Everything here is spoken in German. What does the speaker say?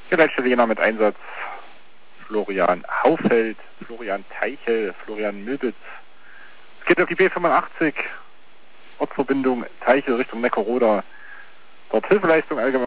Hier Leitstelle Jena mit Einsatz Florian Haufeld, Florian Teichel, Florian Milbitz. Es geht auf die B85, Ortsverbindung Teichel Richtung Neckarroda. Dort Hilfeleistung allgemein.